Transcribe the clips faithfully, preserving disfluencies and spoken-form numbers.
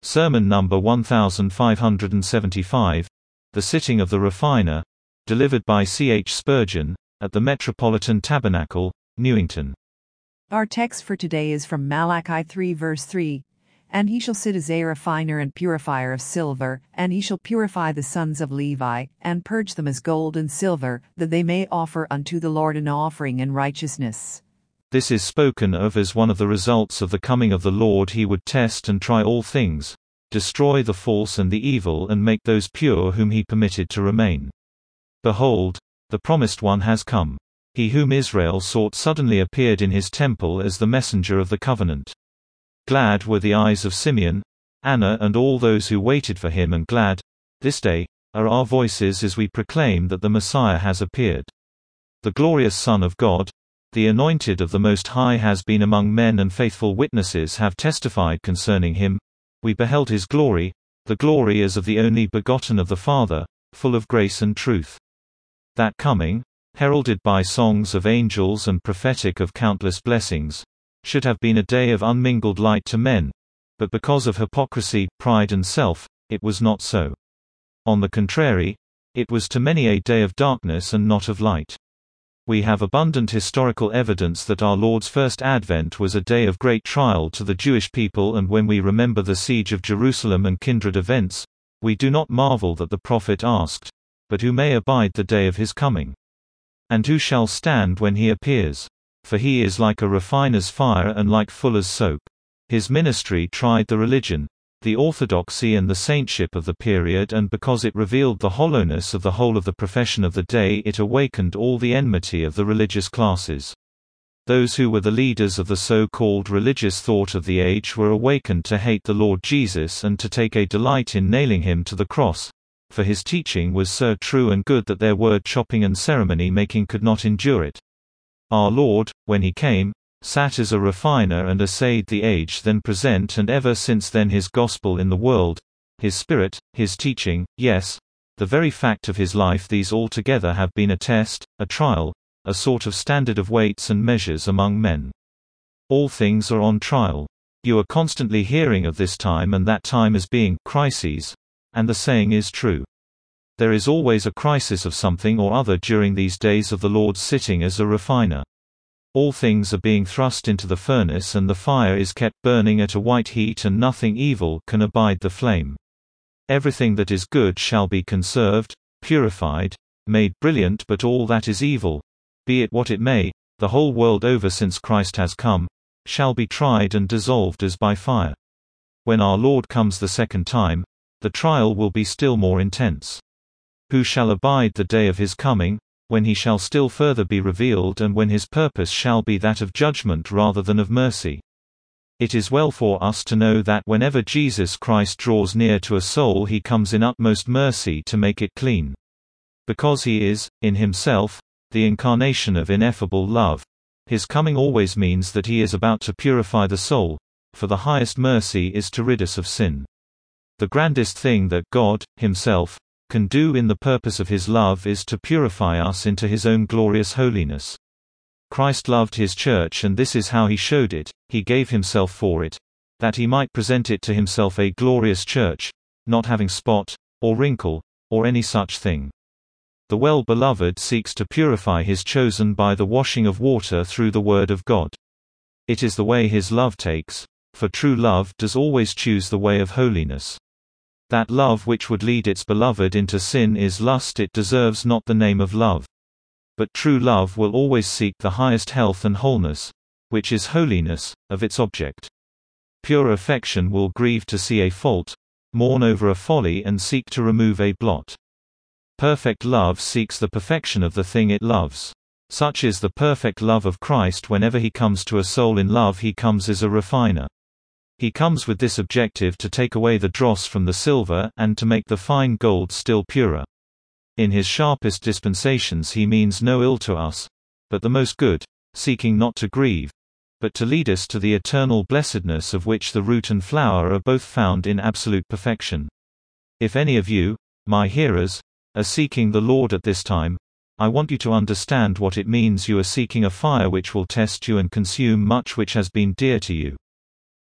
Sermon number one thousand five hundred seventy-five, The Sitting of the Refiner, delivered by C H Spurgeon, at the Metropolitan Tabernacle, Newington. Our text for today is from Malachi three verse three. And he shall sit as a refiner and purifier of silver, and he shall purify the sons of Levi, and purge them as gold and silver, that they may offer unto the Lord an offering in righteousness. This is spoken of as one of the results of the coming of the Lord. He would test and try all things, destroy the false and the evil, and make those pure whom he permitted to remain. Behold, the promised one has come. He whom Israel sought suddenly appeared in his temple as the messenger of the covenant. Glad were the eyes of Simeon, Anna, and all those who waited for him, and glad, this day, are our voices as we proclaim that the Messiah has appeared. The glorious Son of God, the Anointed of the Most High, has been among men, and faithful witnesses have testified concerning him. We beheld his glory, the glory as of the only begotten of the Father, full of grace and truth. That coming, heralded by songs of angels and prophetic of countless blessings, should have been a day of unmingled light to men, but because of hypocrisy, pride and self, it was not so. On the contrary, it was to many a day of darkness and not of light. We have abundant historical evidence that our Lord's first advent was a day of great trial to the Jewish people, and when we remember the siege of Jerusalem and kindred events, we do not marvel that the prophet asked, "But who may abide the day of his coming? And who shall stand when he appears? For he is like a refiner's fire and like fuller's soap." His ministry tried the religion, the orthodoxy and the saintship of the period, and because it revealed the hollowness of the whole of the profession of the day, it awakened all the enmity of the religious classes. Those who were the leaders of the so-called religious thought of the age were awakened to hate the Lord Jesus and to take a delight in nailing him to the cross, for his teaching was so true and good that their word-chopping and ceremony-making could not endure it. Our Lord, when he came, sat as a refiner and assayed the age then present, and ever since then his gospel in the world, his spirit, his teaching, yes, the very fact of his life, these altogether have been a test, a trial, a sort of standard of weights and measures among men. All things are on trial. You are constantly hearing of this time and that time as being crises, and the saying is true. There is always a crisis of something or other during these days of the Lord's sitting as a refiner. All things are being thrust into the furnace, and the fire is kept burning at a white heat, and nothing evil can abide the flame. Everything that is good shall be conserved, purified, made brilliant, but all that is evil, be it what it may, the whole world over since Christ has come, shall be tried and dissolved as by fire. When our Lord comes the second time, the trial will be still more intense. Who shall abide the day of his coming, when he shall still further be revealed, and when his purpose shall be that of judgment rather than of mercy? It is well for us to know that whenever Jesus Christ draws near to a soul, he comes in utmost mercy to make it clean. Because he is, in himself, the incarnation of ineffable love, his coming always means that he is about to purify the soul, for the highest mercy is to rid us of sin. The grandest thing that God, himself, can do in the purpose of his love is to purify us into his own glorious holiness. Christ loved his church, and this is how he showed it: he gave himself for it, that he might present it to himself a glorious church, not having spot, or wrinkle, or any such thing. The well-beloved seeks to purify his chosen by the washing of water through the word of God. It is the way his love takes, for true love does always choose the way of holiness. That love which would lead its beloved into sin is lust; it deserves not the name of love. But true love will always seek the highest health and wholeness, which is holiness, of its object. Pure affection will grieve to see a fault, mourn over a folly, and seek to remove a blot. Perfect love seeks the perfection of the thing it loves. Such is the perfect love of Christ. Whenever he comes to a soul in love, he comes as a refiner. He comes with this objective: to take away the dross from the silver, and to make the fine gold still purer. In his sharpest dispensations he means no ill to us, but the most good, seeking not to grieve, but to lead us to the eternal blessedness of which the root and flower are both found in absolute perfection. If any of you, my hearers, are seeking the Lord at this time, I want you to understand what it means. You are seeking a fire which will test you and consume much which has been dear to you.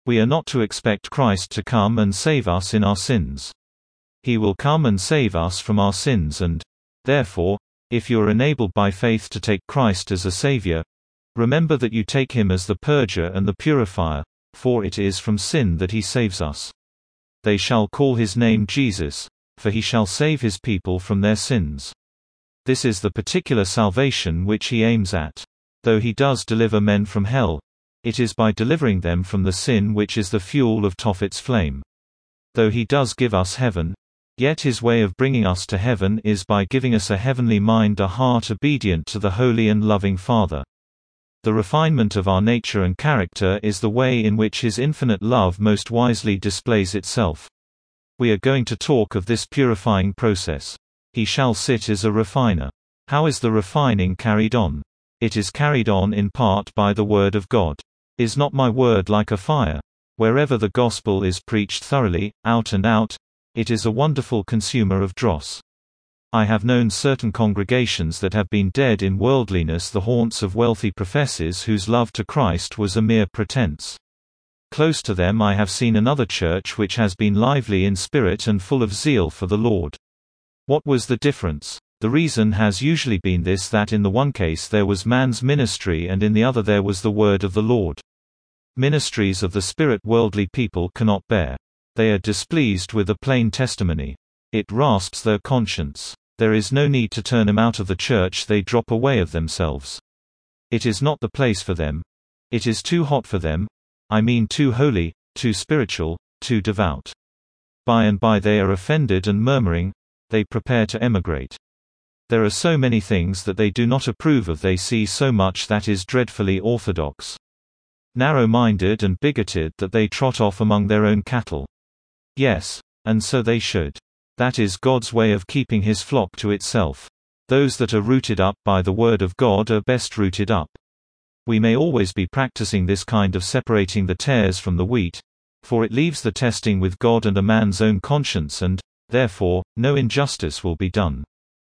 We are not to expect Christ to come and save us in our sins. He will come and save us from our sins and, therefore, if you are enabled by faith to take Christ as a Savior, remember that you take Him as the purger and the purifier, for it is from sin that He saves us. They shall call His name Jesus, for He shall save His people from their sins. This is the particular salvation which He aims at. Though He does deliver men from hell, it is by delivering them from the sin which is the fuel of Tophet's flame. Though He does give us heaven, yet His way of bringing us to heaven is by giving us a heavenly mind, a heart obedient to the holy and loving Father. The refinement of our nature and character is the way in which His infinite love most wisely displays itself. We are going to talk of this purifying process. He shall sit as a refiner. How is the refining carried on? It is carried on in part by the Word of God. Is not my word like a fire? Wherever the gospel is preached thoroughly, out and out, it is a wonderful consumer of dross. I have known certain congregations that have been dead in worldliness, the haunts of wealthy professors whose love to Christ was a mere pretense. Close to them I have seen another church which has been lively in spirit and full of zeal for the Lord. What was the difference? The reason has usually been this, that in the one case there was man's ministry and in the other there was the word of the Lord. Ministries of the Spirit worldly people cannot bear. They are displeased with a plain testimony. It rasps their conscience. There is no need to turn them out of the church, they drop away of themselves. It is not the place for them. It is too hot for them, I mean too holy, too spiritual, too devout. By and by they are offended and murmuring, they prepare to emigrate. There are so many things that they do not approve of, they see so much that is dreadfully orthodox. Narrow-minded and bigoted that they trot off among their own cattle. Yes, and so they should. That is God's way of keeping His flock to itself. Those that are rooted up by the Word of God are best rooted up. We may always be practicing this kind of separating the tares from the wheat, for it leaves the testing with God and a man's own conscience, and, therefore, no injustice will be done.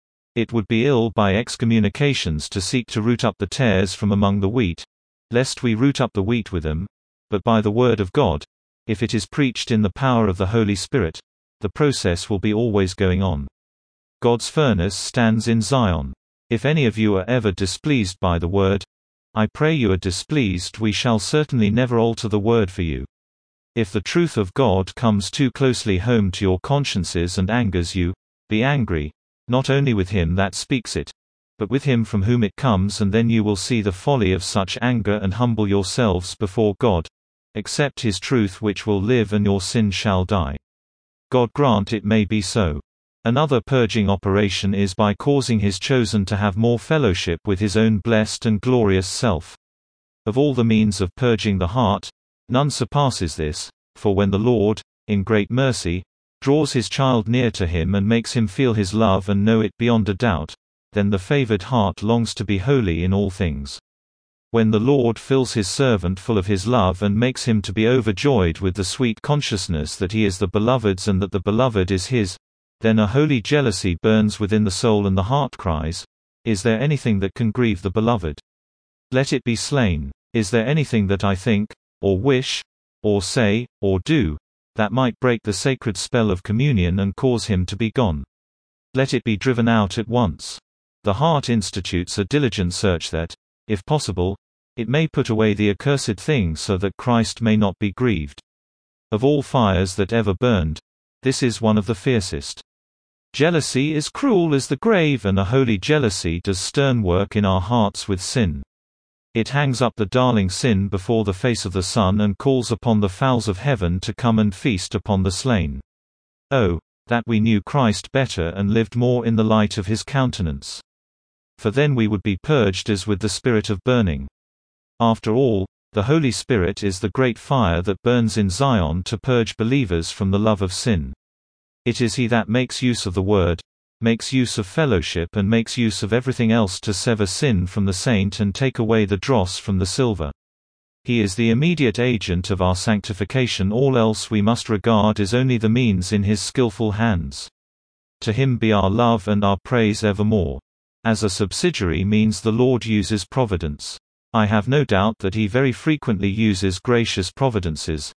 It would be ill by excommunications to seek to root up the tares from among the wheat, lest we root up the wheat with them, but by the Word of God, if it is preached in the power of the Holy Spirit, the process will be always going on. God's furnace stands in Zion. If any of you are ever displeased by the Word, I pray you are displeased, we shall certainly never alter the Word for you. If the truth of God comes too closely home to your consciences and angers you, be angry, not only with him that speaks it, but with him from whom it comes, and then you will see the folly of such anger and humble yourselves before God. Accept His truth which will live, and your sin shall die. God grant it may be so. Another purging operation is by causing His chosen to have more fellowship with His own blessed and glorious self. Of all the means of purging the heart, none surpasses this, for when the Lord, in great mercy, draws His child near to Him and makes him feel His love and know it beyond a doubt, then the favored heart longs to be holy in all things. When the Lord fills His servant full of His love and makes him to be overjoyed with the sweet consciousness that he is the beloved's and that the beloved is his, then a holy jealousy burns within the soul and the heart cries, "Is there anything that can grieve the beloved? Let it be slain. Is there anything that I think, or wish, or say, or do, that might break the sacred spell of communion and cause him to be gone? Let it be driven out at once." The heart institutes a diligent search that, if possible, it may put away the accursed thing so that Christ may not be grieved. Of all fires that ever burned, this is one of the fiercest. Jealousy is cruel as the grave, and a holy jealousy does stern work in our hearts with sin. It hangs up the darling sin before the face of the sun and calls upon the fowls of heaven to come and feast upon the slain. Oh, that we knew Christ better and lived more in the light of His countenance! For then we would be purged as with the spirit of burning. After all, the Holy Spirit is the great fire that burns in Zion to purge believers from the love of sin. It is He that makes use of the Word, makes use of fellowship, and makes use of everything else to sever sin from the saint and take away the dross from the silver. He is the immediate agent of our sanctification, all else we must regard as only the means in His skillful hands. To Him be our love and our praise evermore. As a subsidiary means the Lord uses providence. I have no doubt that He very frequently uses gracious providences,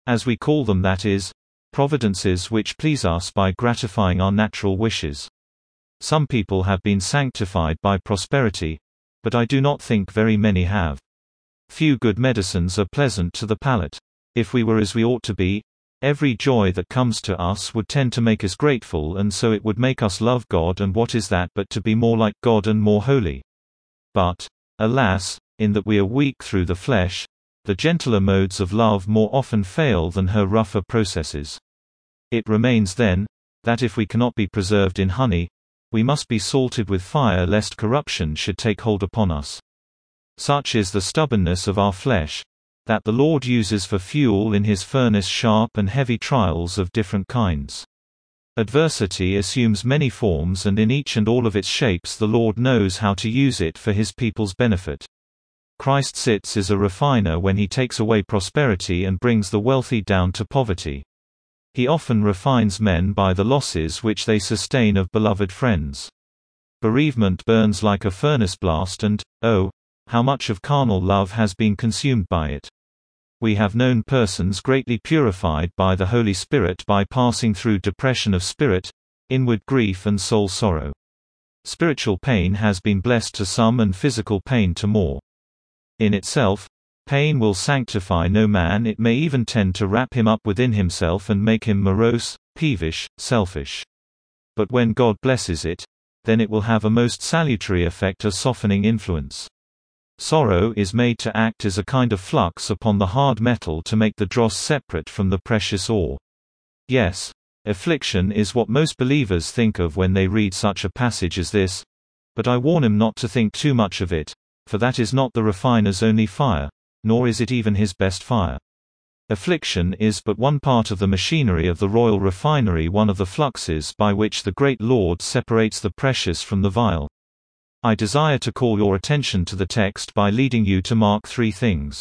as we call them, that is, providences which please us by gratifying our natural wishes. Some people have been sanctified by prosperity, but I do not think very many have. Few good medicines are pleasant to the palate. If we were as we ought to be, every joy that comes to us would tend to make us grateful, and so it would make us love God, and what is that but to be more like God and more holy? But, alas, in that we are weak through the flesh, the gentler modes of love more often fail than her rougher processes. It remains then, that if we cannot be preserved in honey, we must be salted with fire lest corruption should take hold upon us. Such is the stubbornness of our flesh, that the Lord uses for fuel in his furnace sharp and heavy trials of different kinds. Adversity assumes many forms, and in each and all of its shapes the Lord knows how to use it for his people's benefit. Christ sits as a refiner when he takes away prosperity and brings the wealthy down to poverty. He often refines men by the losses which they sustain of beloved friends. Bereavement burns like a furnace blast, and, oh, how much of carnal love has been consumed by it. We have known persons greatly purified by the Holy Spirit by passing through depression of spirit, inward grief and soul sorrow. Spiritual pain has been blessed to some and physical pain to more. In itself, pain will sanctify no man. It may even tend to wrap him up within himself and make him morose, peevish, selfish. But when God blesses it, then it will have a most salutary effect, a softening influence. Sorrow is made to act as a kind of flux upon the hard metal to make the dross separate from the precious ore. Yes, affliction is what most believers think of when they read such a passage as this, but I warn them not to think too much of it, for that is not the refiner's only fire, nor is it even his best fire. Affliction is but one part of the machinery of the royal refinery, one of the fluxes by which the great Lord separates the precious from the vile. I desire to call your attention to the text by leading you to mark three things.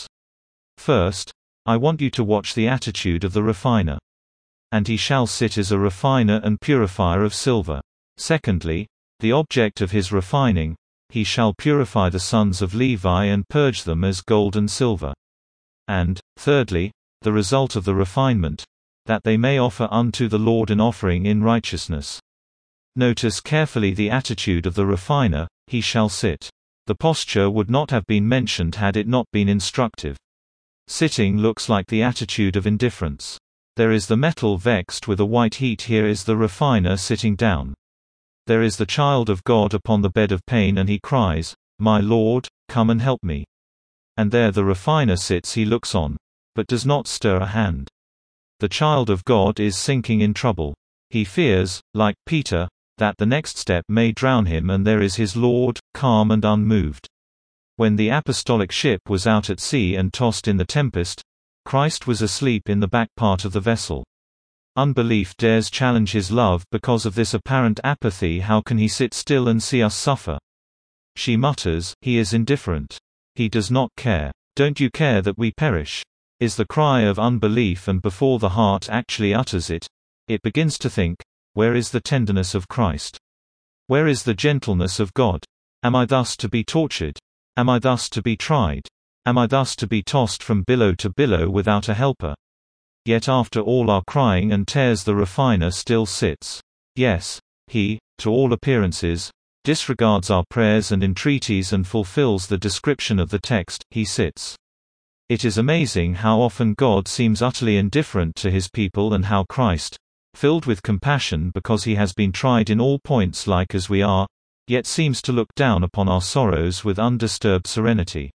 First, I want you to watch the attitude of the refiner. And he shall sit as a refiner and purifier of silver. Secondly, the object of his refining, he shall purify the sons of Levi and purge them as gold and silver. And, thirdly, the result of the refinement, that they may offer unto the Lord an offering in righteousness. Notice carefully the attitude of the refiner, he shall sit. The posture would not have been mentioned had it not been instructive. Sitting looks like the attitude of indifference. There is the metal vexed with a white heat, here is the refiner sitting down. There is the child of God upon the bed of pain, and he cries, "My Lord, come and help me." And there the refiner sits, he looks on, but does not stir a hand. The child of God is sinking in trouble. He fears, like Peter, that the next step may drown him, and there is his Lord, calm and unmoved. When the apostolic ship was out at sea and tossed in the tempest, Christ was asleep in the back part of the vessel. Unbelief dares challenge his love because of this apparent apathy. How can he sit still and see us suffer? She mutters, he is indifferent. He does not care. Don't you care that we perish? Is the cry of unbelief, and before the heart actually utters it, it begins to think, where is the tenderness of Christ? Where is the gentleness of God? Am I thus to be tortured? Am I thus to be tried? Am I thus to be tossed from billow to billow without a helper? Yet after all our crying and tears the refiner still sits. Yes, he, to all appearances, disregards our prayers and entreaties and fulfills the description of the text, he sits. It is amazing how often God seems utterly indifferent to his people, and how Christ, filled with compassion because he has been tried in all points like as we are, yet seems to look down upon our sorrows with undisturbed serenity.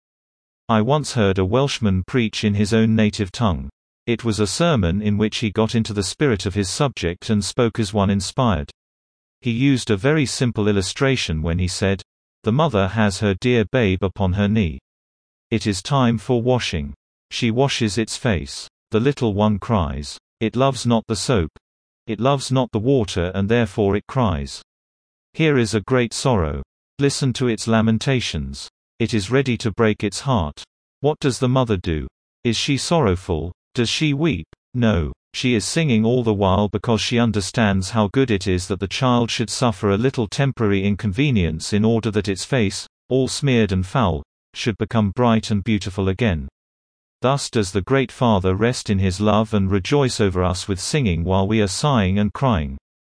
I once heard a Welshman preach in his own native tongue. It was a sermon in which he got into the spirit of his subject and spoke as one inspired. He used a very simple illustration when he said, "The mother has her dear babe upon her knee. It is time for washing. She washes its face. The little one cries. It loves not the soap. It loves not the water, and therefore it cries. Here is a great sorrow. Listen to its lamentations. It is ready to break its heart. What does the mother do? Is she sorrowful? Does she weep? No. She is singing all the while because she understands how good it is that the child should suffer a little temporary inconvenience in order that its face, all smeared and foul, should become bright and beautiful again. Thus does the great Father rest in his love and rejoice over us with singing while we are sighing and crying.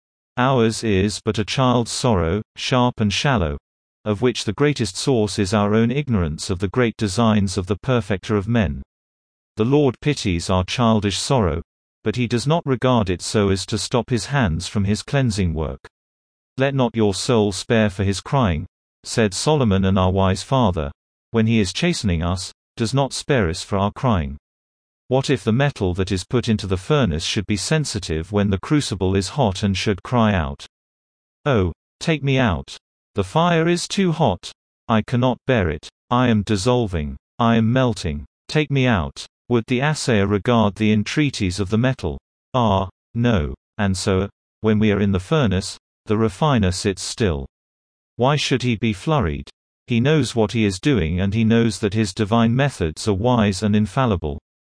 Ours is but a child's sorrow, sharp and shallow, of which the greatest source is our own ignorance of the great designs of the Perfecter of men. The Lord pities our childish sorrow, but he does not regard it so as to stop his hands from his cleansing work. Let not your soul spare for his crying, said Solomon, and our wise Father, when he is chastening us, does not spare us for our crying. What if the metal that is put into the furnace should be sensitive when the crucible is hot and should cry out, "Oh, take me out. The fire is too hot. I cannot bear it. I am dissolving. I am melting. Take me out." Would the assayer regard the entreaties of the metal? Ah, no. And so, when we are in the furnace, the refiner sits still. Why should he be flurried? He knows what he is doing, and he knows that his divine methods are wise and infallible.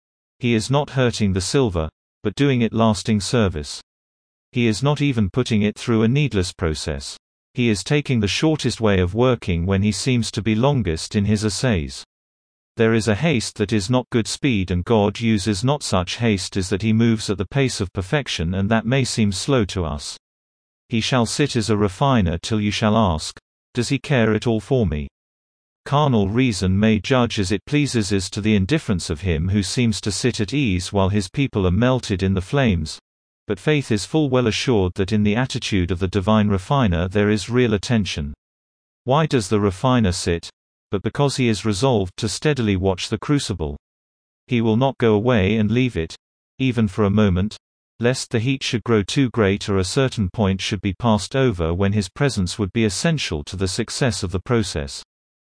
He is not hurting the silver, but doing it lasting service. He is not even putting it through a needless process. He is taking the shortest way of working when he seems to be longest in his assays. There is a haste that is not good speed, and God uses not such haste as that he moves at the pace of perfection, and that may seem slow to us. He shall sit as a refiner till you shall ask, does he care at all for me? Carnal reason may judge as it pleases as to the indifference of him who seems to sit at ease while his people are melted in the flames, but faith is full well assured that in the attitude of the divine refiner there is real attention. Why does the refiner sit? But because he is resolved to steadily watch the crucible. He will not go away and leave it, even for a moment, lest the heat should grow too great or a certain point should be passed over when his presence would be essential to the success of the process.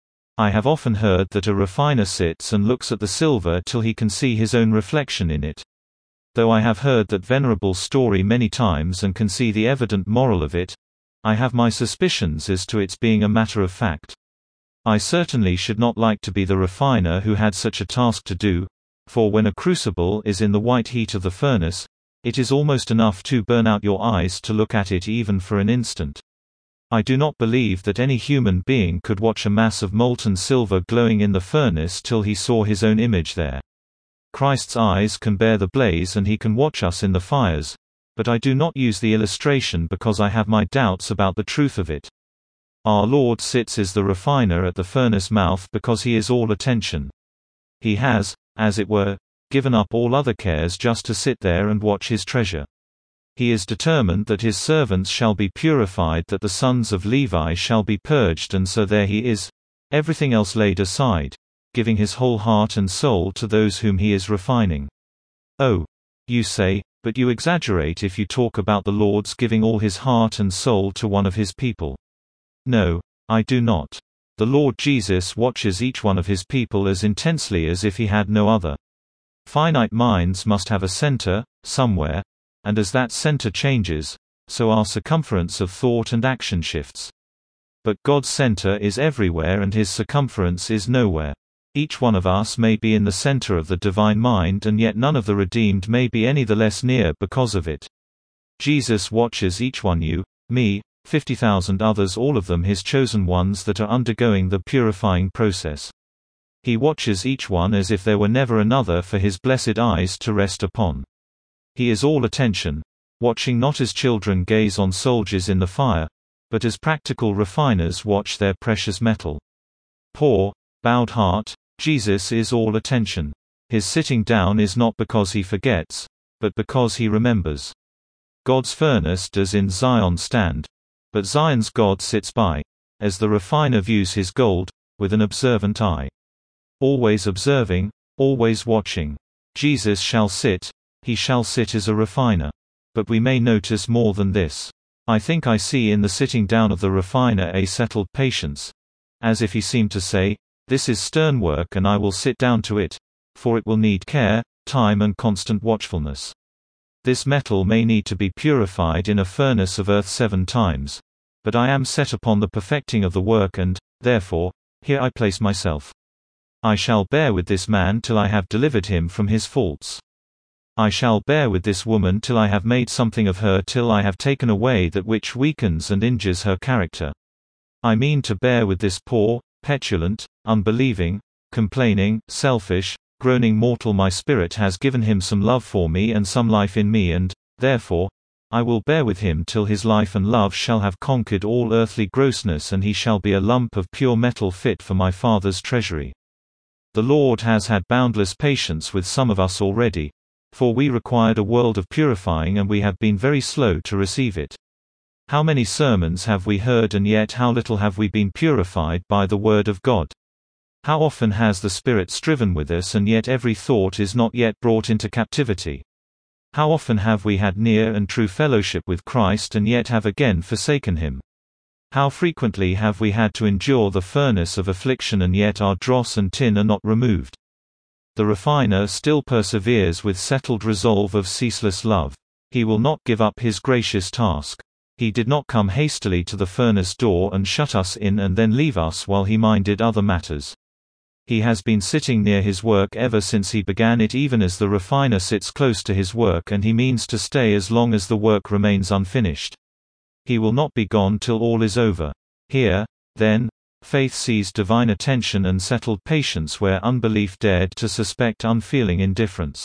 I have often heard that a refiner sits and looks at the silver till he can see his own reflection in it. Though I have heard that venerable story many times and can see the evident moral of it, I have my suspicions as to its being a matter of fact. I certainly should not like to be the refiner who had such a task to do, for when a crucible is in the white heat of the furnace, it is almost enough to burn out your eyes to look at it even for an instant. I do not believe that any human being could watch a mass of molten silver glowing in the furnace till he saw his own image there. Christ's eyes can bear the blaze and he can watch us in the fires, but I do not use the illustration because I have my doubts about the truth of it. Our Lord sits as the refiner at the furnace mouth because he is all attention. He has, as it were, given up all other cares just to sit there and watch his treasure. He is determined that his servants shall be purified, that the sons of Levi shall be purged, and so there he is, everything else laid aside, giving his whole heart and soul to those whom he is refining. Oh, you say, but you exaggerate if you talk about the Lord's giving all his heart and soul to one of his people. No, I do not. The Lord Jesus watches each one of his people as intensely as if he had no other. Finite minds must have a center, somewhere, and as that center changes, so our circumference of thought and action shifts. But God's center is everywhere and his circumference is nowhere. Each one of us may be in the center of the divine mind, and yet none of the redeemed may be any the less near because of it. Jesus watches each one, you, me, fifty thousand others, all of them his chosen ones that are undergoing the purifying process. He watches each one as if there were never another for his blessed eyes to rest upon. He is all attention, watching not as children gaze on soldiers in the fire, but as practical refiners watch their precious metal. Poor, bowed heart, Jesus is all attention. His sitting down is not because he forgets, but because he remembers. God's furnace does in Zion stand, but Zion's God sits by, as the refiner views his gold, with an observant eye. Always observing, always watching. Jesus shall sit, he shall sit as a refiner. But we may notice more than this. I think I see in the sitting down of the refiner a settled patience, as if he seemed to say, this is stern work and I will sit down to it, for it will need care, time and constant watchfulness. This metal may need to be purified in a furnace of earth seven times. But I am set upon the perfecting of the work and, therefore, here I place myself. I shall bear with this man till I have delivered him from his faults. I shall bear with this woman till I have made something of her, till I have taken away that which weakens and injures her character. I mean to bear with this poor, petulant, unbelieving, complaining, selfish, groaning mortal, my spirit has given him some love for me and some life in me, and, therefore, I will bear with him till his life and love shall have conquered all earthly grossness, and he shall be a lump of pure metal fit for my Father's treasury. The Lord has had boundless patience with some of us already, for we required a world of purifying and we have been very slow to receive it. How many sermons have we heard, and yet how little have we been purified by the Word of God? How often has the Spirit striven with us, and yet every thought is not yet brought into captivity? How often have we had near and true fellowship with Christ, and yet have again forsaken Him? How frequently have we had to endure the furnace of affliction, and yet our dross and tin are not removed? The refiner still perseveres with settled resolve of ceaseless love. He will not give up his gracious task. He did not come hastily to the furnace door and shut us in and then leave us while he minded other matters. He has been sitting near his work ever since he began it, even as the refiner sits close to his work, and he means to stay as long as the work remains unfinished. He will not be gone till all is over. Here, then, faith sees divine attention and settled patience where unbelief dared to suspect unfeeling indifference.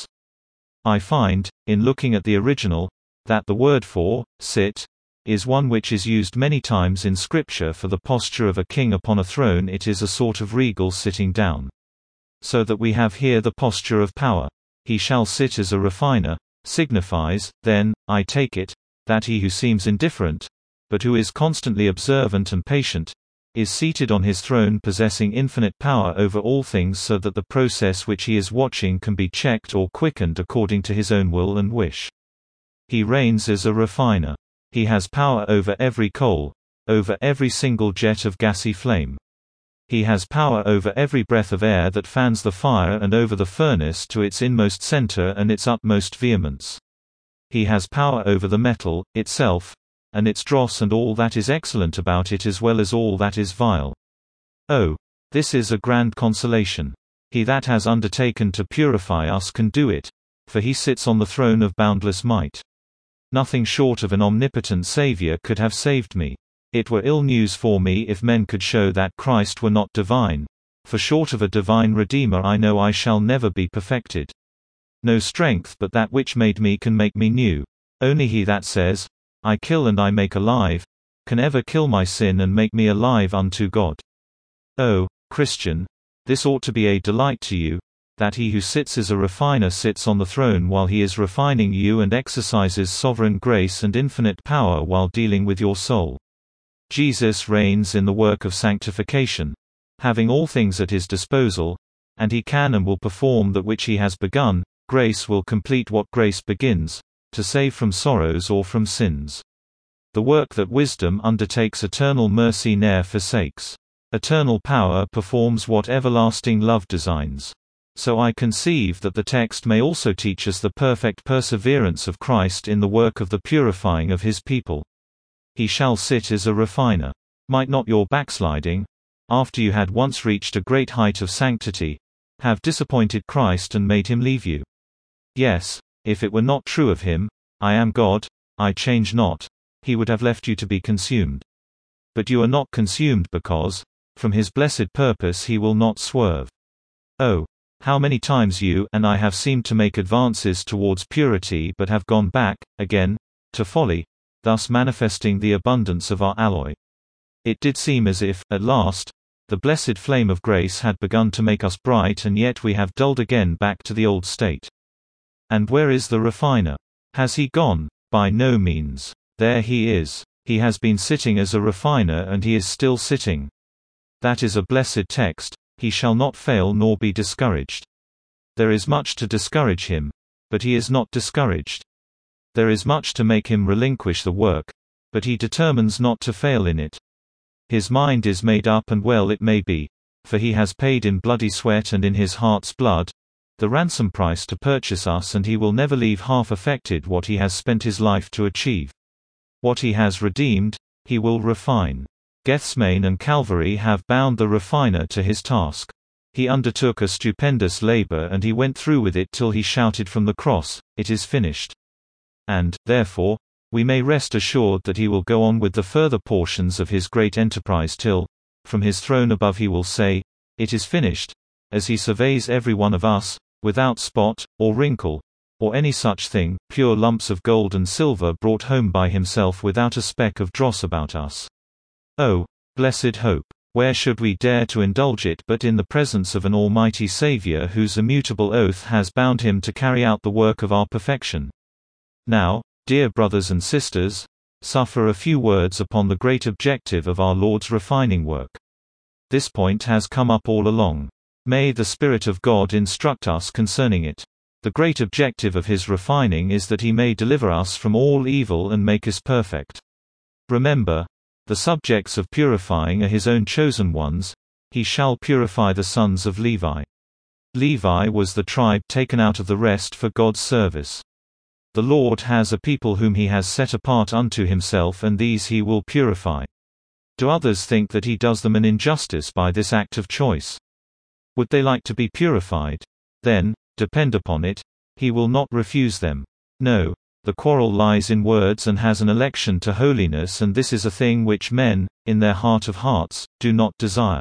I find, in looking at the original, that the word for sit is one which is used many times in Scripture for the posture of a king upon a throne. It is a sort of regal sitting down. So that we have here the posture of power. He shall sit as a refiner, signifies, then, I take it, that he who seems indifferent, but who is constantly observant and patient, is seated on his throne possessing infinite power over all things, so that the process which he is watching can be checked or quickened according to his own will and wish. He reigns as a refiner. He has power over every coal, over every single jet of gassy flame. He has power over every breath of air that fans the fire, and over the furnace to its inmost center and its utmost vehemence. He has power over the metal itself, and its dross and all that is excellent about it, as well as all that is vile. Oh, this is a grand consolation. He that has undertaken to purify us can do it, for he sits on the throne of boundless might. Nothing short of an omnipotent Savior could have saved me. It were ill news for me if men could show that Christ were not divine, for short of a divine Redeemer I know I shall never be perfected. No strength but that which made me can make me new. Only he that says, I kill and I make alive, can ever kill my sin and make me alive unto God. Oh, Christian, this ought to be a delight to you, that he who sits as a refiner sits on the throne while he is refining you, and exercises sovereign grace and infinite power while dealing with your soul. Jesus reigns in the work of sanctification, having all things at his disposal, and he can and will perform that which he has begun. Grace will complete what grace begins, to save from sorrows or from sins. The work that wisdom undertakes eternal mercy ne'er forsakes. Eternal power performs what everlasting love designs. So I conceive that the text may also teach us the perfect perseverance of Christ in the work of the purifying of his people. He shall sit as a refiner. Might not your backsliding, after you had once reached a great height of sanctity, have disappointed Christ and made him leave you? Yes, if it were not true of him, I am God, I change not, he would have left you to be consumed. But you are not consumed because, from his blessed purpose he will not swerve. Oh, how many times you and I have seemed to make advances towards purity but have gone back, again, to folly, thus manifesting the abundance of our alloy. It did seem as if, at last, the blessed flame of grace had begun to make us bright, and yet we have dulled again back to the old state. And where is the refiner? Has he gone? By no means. There he is. He has been sitting as a refiner, and he is still sitting. That is a blessed text. He shall not fail nor be discouraged. There is much to discourage him, but he is not discouraged. There is much to make him relinquish the work, but he determines not to fail in it. His mind is made up, and well it may be, for he has paid in bloody sweat and in his heart's blood the ransom price to purchase us, and he will never leave half effected what he has spent his life to achieve. What he has redeemed, he will refine. Gethsemane and Calvary have bound the refiner to his task. He undertook a stupendous labor, and he went through with it till he shouted from the cross, "It is finished." And, therefore, we may rest assured that he will go on with the further portions of his great enterprise till, from his throne above he will say, "It is finished," as he surveys every one of us, without spot, or wrinkle, or any such thing, pure lumps of gold and silver brought home by himself without a speck of dross about us. Oh, blessed hope! Where should we dare to indulge it but in the presence of an almighty Saviour whose immutable oath has bound him to carry out the work of our perfection? Now, dear brothers and sisters, suffer a few words upon the great objective of our Lord's refining work. This point has come up all along. May the Spirit of God instruct us concerning it. The great objective of his refining is that he may deliver us from all evil and make us perfect. Remember, the subjects of purifying are his own chosen ones. He shall purify the sons of Levi. Levi was the tribe taken out of the rest for God's service. The Lord has a people whom he has set apart unto himself, and these he will purify. Do others think that he does them an injustice by this act of choice? Would they like to be purified? Then, depend upon it, he will not refuse them. No, the quarrel lies in words and has an election to holiness, and this is a thing which men, in their heart of hearts, do not desire.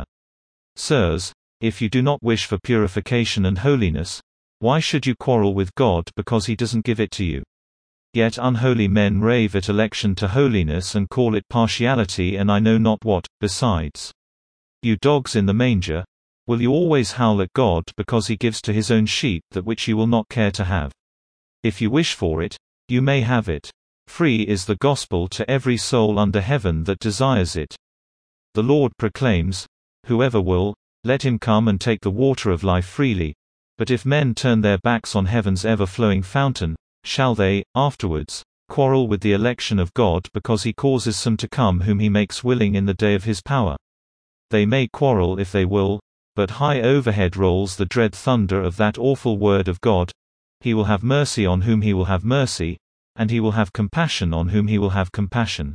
Sirs, if you do not wish for purification and holiness, why should you quarrel with God because he doesn't give it to you? Yet unholy men rave at election to holiness and call it partiality and I know not what, besides. You dogs in the manger, will you always howl at God because he gives to his own sheep that which you will not care to have? If you wish for it, you may have it. Free is the gospel to every soul under heaven that desires it. The Lord proclaims, whoever will, let him come and take the water of life freely. But if men turn their backs on heaven's ever-flowing fountain, shall they, afterwards, quarrel with the election of God because he causes some to come whom he makes willing in the day of his power? They may quarrel if they will, but high overhead rolls the dread thunder of that awful word of God. He will have mercy on whom he will have mercy, and he will have compassion on whom he will have compassion.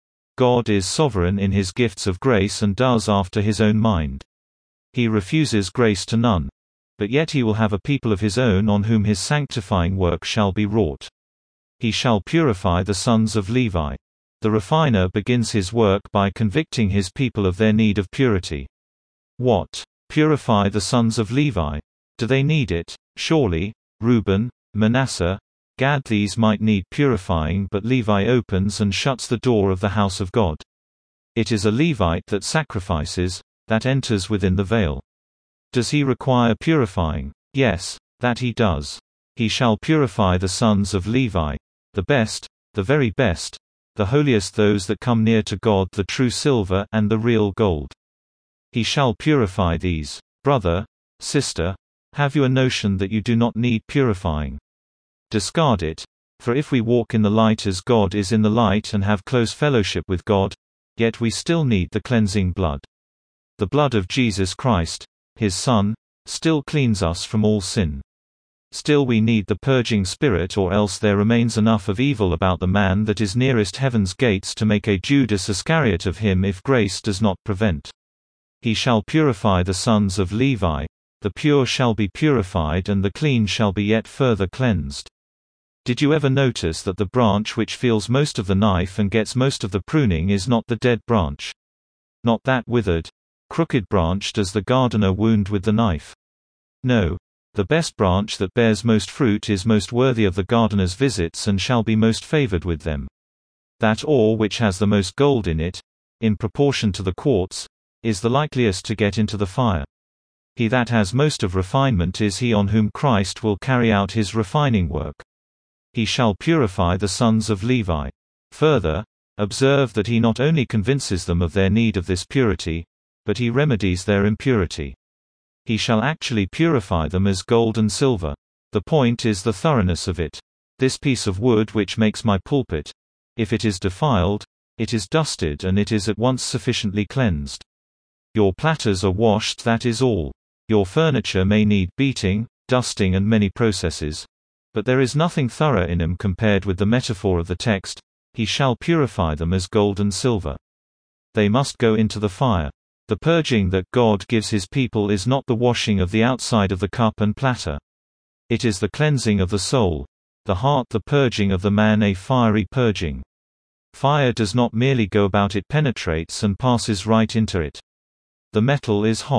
God is sovereign in his gifts of grace and does after his own mind. He refuses grace to none. But yet he will have a people of his own on whom his sanctifying work shall be wrought. He shall purify the sons of Levi. The refiner begins his work by convicting his people of their need of purity. What? Purify the sons of Levi? Do they need it? Surely, Reuben, Manasseh, Gad, these might need purifying, but Levi opens and shuts the door of the house of God. It is a Levite that sacrifices, that enters within the veil. Does he require purifying? Yes, that he does. He shall purify the sons of Levi, the best, the very best, the holiest, those that come near to God, the true silver and the real gold. He shall purify these. Brother, sister, have you a notion that you do not need purifying? Discard it, for if we walk in the light as God is in the light and have close fellowship with God, yet we still need the cleansing blood. The blood of Jesus Christ, his Son, still cleans us from all sin. Still we need the purging Spirit, or else there remains enough of evil about the man that is nearest heaven's gates to make a Judas Iscariot of him if grace does not prevent. He shall purify the sons of Levi, the pure shall be purified and the clean shall be yet further cleansed. Did you ever notice that the branch which feels most of the knife and gets most of the pruning is not the dead branch? Not that withered, crooked branch does the gardener wound with the knife. No, the best branch that bears most fruit is most worthy of the gardener's visits and shall be most favored with them. That ore which has the most gold in it, in proportion to the quartz, is the likeliest to get into the fire. He that has most of refinement is he on whom Christ will carry out his refining work. He shall purify the sons of Levi. Further, observe that he not only convinces them of their need of this purity, but he remedies their impurity. He shall actually purify them as gold and silver. The point is the thoroughness of it. This piece of wood which makes my pulpit, if it is defiled, it is dusted and it is at once sufficiently cleansed. Your platters are washed, that is all. Your furniture may need beating, dusting and many processes, but there is nothing thorough in them compared with the metaphor of the text, he shall purify them as gold and silver. They must go into the fire. The purging that God gives his people is not the washing of the outside of the cup and platter. It is the cleansing of the soul, the heart, the purging of the man, a fiery purging. Fire does not merely go about, it penetrates and passes right into it. The metal is hot.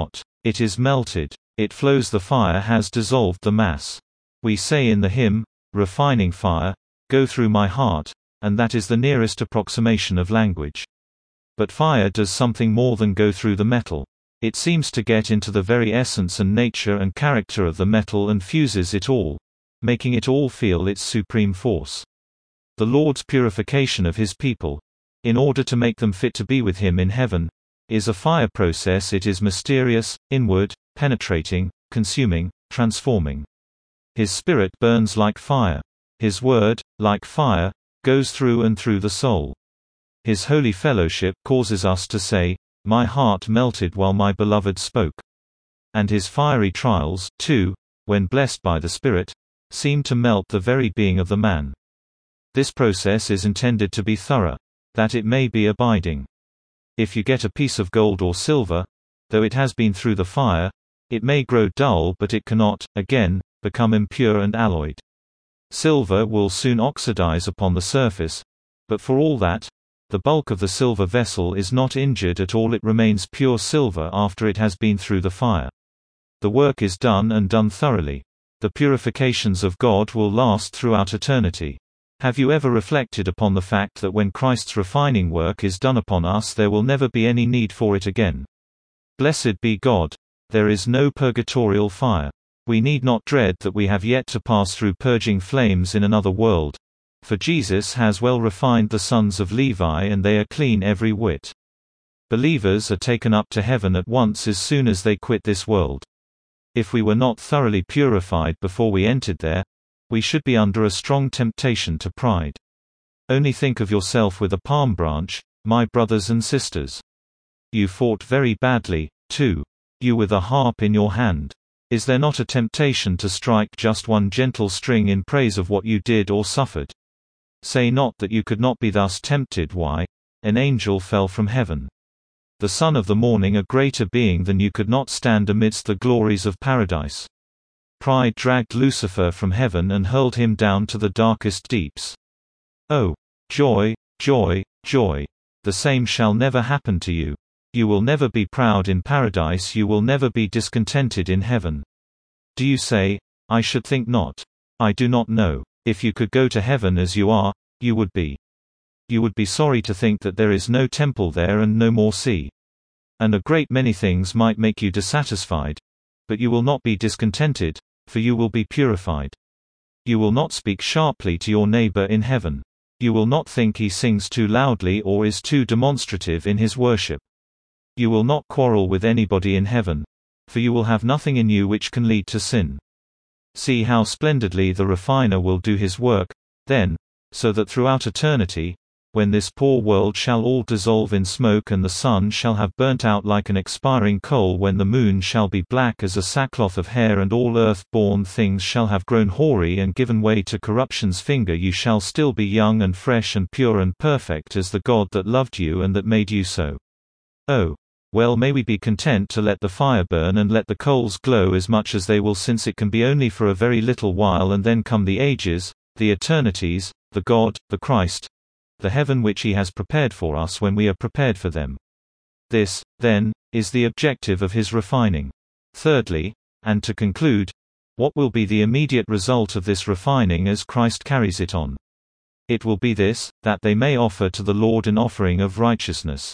It is melted. It flows. The fire has dissolved the mass. We say in the hymn, "Refining fire, go through my heart," and that is the nearest approximation of language. But fire does something more than go through the metal. It seems to get into the very essence and nature and character of the metal and fuses it all, making it all feel its supreme force. The Lord's purification of His people, in order to make them fit to be with Him in heaven, is a fire process. It is mysterious, inward, penetrating, consuming, transforming. His Spirit burns like fire. His Word, like fire, goes through and through the soul. His holy fellowship causes us to say, "My heart melted while my beloved spoke." And His fiery trials, too, when blessed by the Spirit, seem to melt the very being of the man. This process is intended to be thorough, that it may be abiding. If you get a piece of gold or silver, though it has been through the fire, it may grow dull, but it cannot, again, become impure and alloyed. Silver will soon oxidize upon the surface, but for all that, the bulk of the silver vessel is not injured at all. It remains pure silver after it has been through the fire. The work is done, and done thoroughly. The purifications of God will last throughout eternity. Have you ever reflected upon the fact that when Christ's refining work is done upon us, there will never be any need for it again? Blessed be God! There is no purgatorial fire. We need not dread that we have yet to pass through purging flames in another world, for Jesus has well refined the sons of Levi, and they are clean every whit. Believers are taken up to heaven at once as soon as they quit this world. If we were not thoroughly purified before we entered there, we should be under a strong temptation to pride. Only think of yourself with a palm branch, my brothers and sisters. You fought very badly, too. You with a harp in your hand. Is there not a temptation to strike just one gentle string in praise of what you did or suffered? Say not that you could not be thus tempted. Why? An angel fell from heaven. The Son of the morning, a greater being than you, could not stand amidst the glories of paradise. Pride dragged Lucifer from heaven and hurled him down to the darkest deeps. Oh, joy, joy, joy! The same shall never happen to you. You will never be proud in paradise. You will never be discontented in heaven. Do you say, "I should think not"? I do not know. If you could go to heaven as you are, you would be. You would be sorry to think that there is no temple there and no more sea. And a great many things might make you dissatisfied, but you will not be discontented, for you will be purified. You will not speak sharply to your neighbor in heaven. You will not think he sings too loudly or is too demonstrative in his worship. You will not quarrel with anybody in heaven, for you will have nothing in you which can lead to sin. See how splendidly the refiner will do his work, then, so that throughout eternity, when this poor world shall all dissolve in smoke, and the sun shall have burnt out like an expiring coal, when the moon shall be black as a sackcloth of hair, and all earth-born things shall have grown hoary and given way to corruption's finger, you shall still be young and fresh and pure and perfect as the God that loved you and that made you so. Oh, well, may we be content to let the fire burn and let the coals glow as much as they will, since it can be only for a very little while, and then come the ages, the eternities, the God, the Christ, the heaven which He has prepared for us when we are prepared for them. This, then, is the objective of His refining. Thirdly, and to conclude, what will be the immediate result of this refining as Christ carries it on? It will be this, that they may offer to the Lord an offering of righteousness.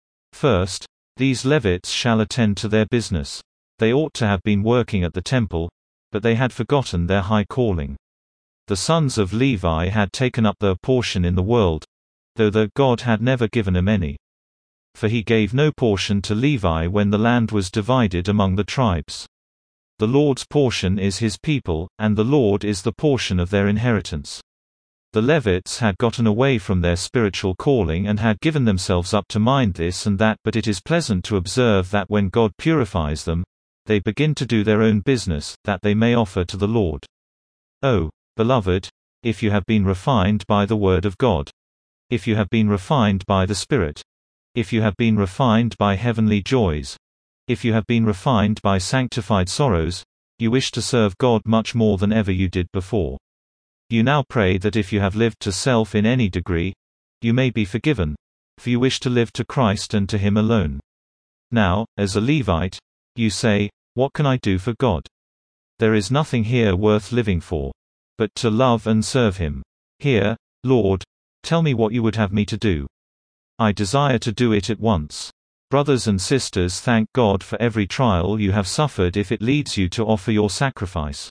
First, these Levites shall attend to their business. They ought to have been working at the temple, but they had forgotten their high calling. The sons of Levi had taken up their portion in the world, though their God had never given them any. For He gave no portion to Levi when the land was divided among the tribes. The Lord's portion is His people, and the Lord is the portion of their inheritance. The Levites had gotten away from their spiritual calling and had given themselves up to mind this and that, but it is pleasant to observe that when God purifies them, they begin to do their own business, that they may offer to the Lord. Oh, beloved, if you have been refined by the Word of God, if you have been refined by the Spirit, if you have been refined by heavenly joys, if you have been refined by sanctified sorrows, you wish to serve God much more than ever you did before. You now pray that if you have lived to self in any degree, you may be forgiven, for you wish to live to Christ and to Him alone. Now, as a Levite, You say, "What can I do for God? There is nothing here worth living for, but to love and serve Him. Here, Lord, tell me what you would have me to do. I desire to do it at once." Brothers and sisters, thank God for every trial you have suffered if it leads you to offer your sacrifice.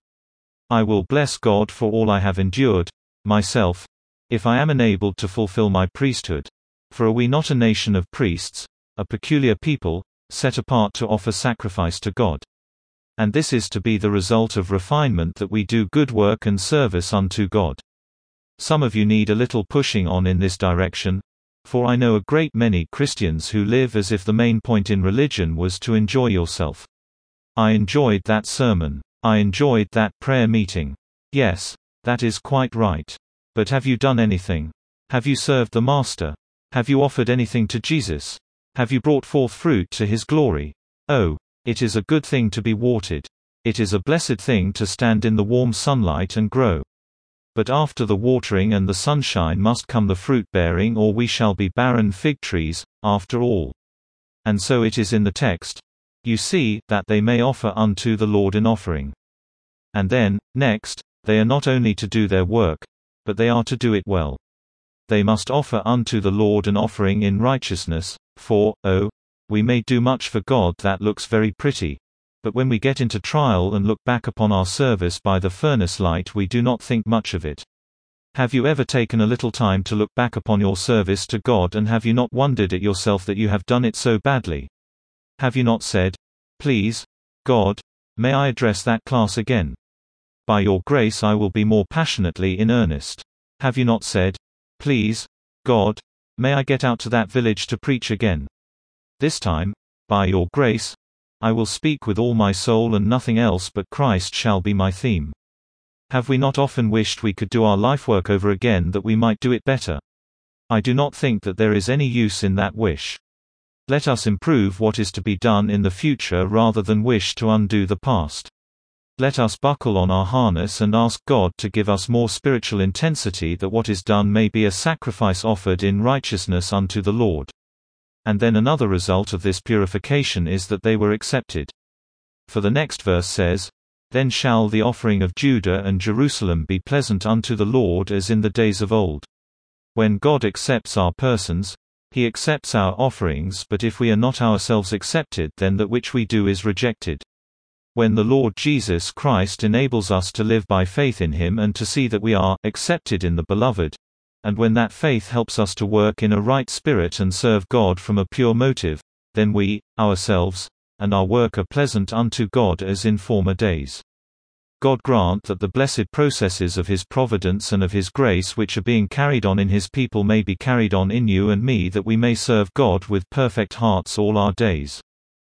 I will bless God for all I have endured, myself, if I am enabled to fulfill my priesthood. For are we not a nation of priests, a peculiar people, set apart to offer sacrifice to God? And this is to be the result of refinement, that we do good work and service unto God. Some of you need a little pushing on in this direction, for I know a great many Christians who live as if the main point in religion was to enjoy yourself. I enjoyed that sermon. I enjoyed that prayer meeting. Yes, that is quite right. But have you done anything? Have you served the Master? Have you offered anything to Jesus? Have you brought forth fruit to His glory? Oh, it is a good thing to be watered. It is a blessed thing to stand in the warm sunlight and grow. But after the watering and the sunshine must come the fruit-bearing, or we shall be barren fig trees, after all. And so it is in the text, you see, that they may offer unto the Lord an offering. And then, next, they are not only to do their work, but they are to do it well. They must offer unto the Lord an offering in righteousness, for, oh, we may do much for God that looks very pretty, but when we get into trial and look back upon our service by the furnace light, we do not think much of it. Have you ever taken a little time to look back upon your service to God, and have you not wondered at yourself that you have done it so badly? Have you not said, "Please, God, may I address that class again? By your grace I will be more passionately in earnest"? Have you not said, "Please, God, may I get out to that village to preach again? This time, by your grace, I will speak with all my soul, and nothing else but Christ shall be my theme"? Have we not often wished we could do our life work over again, that we might do it better? I do not think that there is any use in that wish. Let us improve what is to be done in the future rather than wish to undo the past. Let us buckle on our harness and ask God to give us more spiritual intensity, that what is done may be a sacrifice offered in righteousness unto the Lord. And then another result of this purification is that they were accepted. For the next verse says, "Then shall the offering of Judah and Jerusalem be pleasant unto the Lord as in the days of old." When God accepts our persons, He accepts our offerings, but if we are not ourselves accepted, then that which we do is rejected. When the Lord Jesus Christ enables us to live by faith in Him and to see that we are accepted in the Beloved, and when that faith helps us to work in a right spirit and serve God from a pure motive, then we, ourselves, and our work are pleasant unto God as in former days. God grant that the blessed processes of His providence and of His grace which are being carried on in His people may be carried on in you and me, that we may serve God with perfect hearts all our days.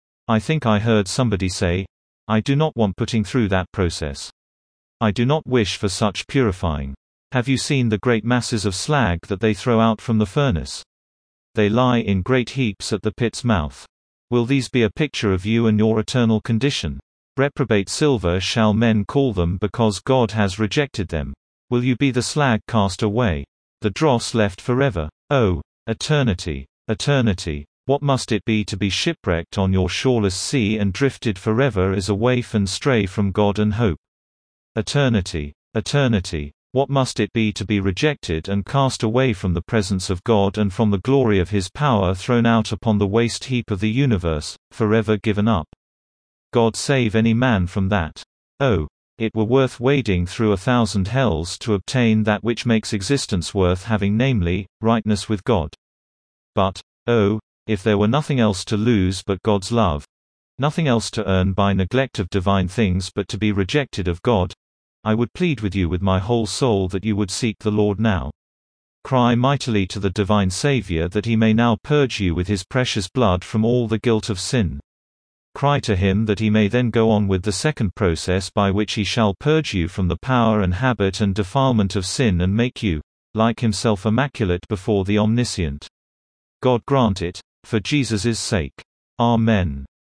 I think I heard somebody say, "I do not want putting through that process. I do not wish for such purifying." Have you seen the great masses of slag that they throw out from the furnace? They lie in great heaps at the pit's mouth. Will these be a picture of you and your eternal condition? Reprobate silver shall men call them, because God has rejected them. Will you be the slag cast away, the dross left forever? Oh, eternity, eternity, what must it be to be shipwrecked on your shoreless sea and drifted forever as a waif and stray from God and hope? Eternity, eternity, what must it be to be rejected and cast away from the presence of God and from the glory of His power, thrown out upon the waste heap of the universe, forever given up? God save any man from that. Oh, it were worth wading through a thousand hells to obtain that which makes existence worth having, namely, rightness with God. But, oh, if there were nothing else to lose but God's love, nothing else to earn by neglect of divine things but to be rejected of God, I would plead with you with my whole soul that you would seek the Lord now. Cry mightily to the divine Savior that He may now purge you with His precious blood from all the guilt of sin. Cry to Him that He may then go on with the second process, by which He shall purge you from the power and habit and defilement of sin and make you, like Himself, immaculate before the Omniscient. God grant it, for Jesus' sake. Amen.